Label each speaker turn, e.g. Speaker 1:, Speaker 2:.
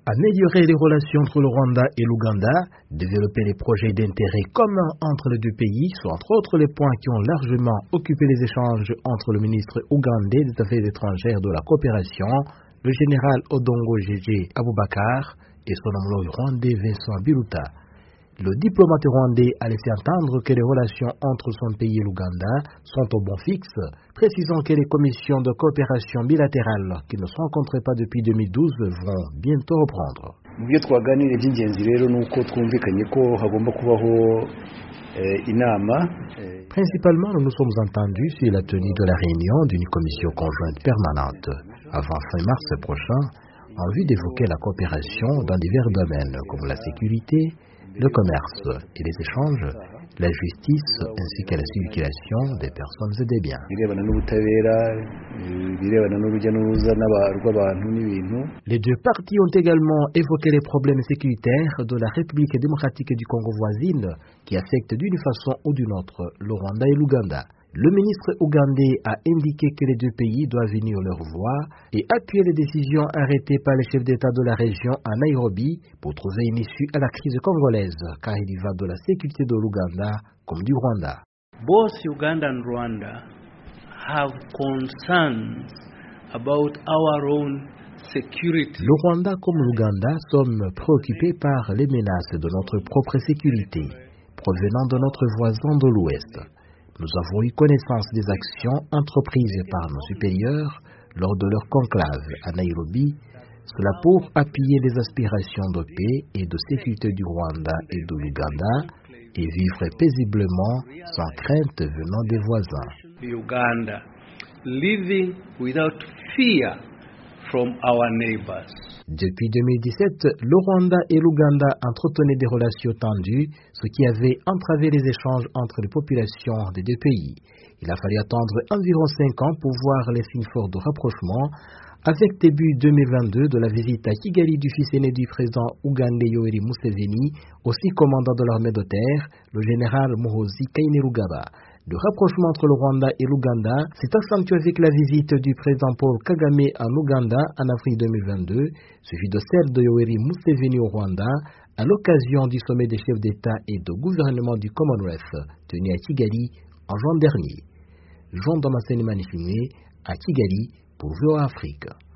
Speaker 1: Améliorer les relations entre le Rwanda et l'Ouganda, développer les projets d'intérêt commun entre les deux pays sont entre autres les points qui ont largement occupé les échanges entre le ministre ougandais des Affaires étrangères de la coopération, le général Odongo Gege Aboubakar, et son homologue rwandais Vincent Biruta. Le diplomate rwandais a laissé entendre que les relations entre son pays et l'Ouganda sont au bon fixe, précisant que les commissions de coopération bilatérale qui ne se rencontraient pas depuis 2012 vont bientôt reprendre. Principalement, nous nous sommes entendus sur la tenue de la réunion d'une commission conjointe permanente avant fin mars prochain en vue d'évoquer la coopération dans divers domaines comme la sécurité, le commerce et les échanges, la justice ainsi que la circulation des personnes et des biens. Les deux parties ont également évoqué les problèmes sécuritaires de la République démocratique du Congo voisine qui affectent d'une façon ou d'une autre le Rwanda et l'Ouganda. Le ministre ougandais a indiqué que les deux pays doivent unir leur voix et appuyer les décisions arrêtées par les chefs d'État de la région à Nairobi pour trouver une issue à la crise congolaise, car il y va de la sécurité de l'Ouganda comme du Rwanda.
Speaker 2: Both Uganda and Rwanda have concerns about our own security.
Speaker 1: Le Rwanda comme l'Ouganda sommes préoccupés par les menaces de notre propre sécurité, provenant de notre voisin de l'Ouest. Nous avons eu connaissance des actions entreprises par nos supérieurs lors de leur conclave à Nairobi, cela pour appuyer les aspirations de paix et de sécurité du Rwanda et de l'Ouganda et vivre paisiblement sans crainte venant des voisins.
Speaker 2: Uganda, living without fear from our neighbors.
Speaker 1: Depuis 2017, le Rwanda et l'Ouganda entretenaient des relations tendues, ce qui avait entravé les échanges entre les populations des deux pays. Il a fallu attendre environ 5 ans pour voir les signes forts de rapprochement, avec début 2022 de la visite à Kigali du fils aîné du président ougandais Yoweri Museveni, aussi commandant de l'armée de terre, le général Muhoozi Kainerugaba. Le rapprochement entre le Rwanda et l'Ouganda s'est accentué avec la visite du président Paul Kagame en Ouganda en avril 2022, suivi de celle de Yoweri Museveni au Rwanda à l'occasion du sommet des chefs d'État et de gouvernement du Commonwealth tenu à Kigali en juin dernier. Jean Damascene Manifimé à Kigali pour VOA Afrique.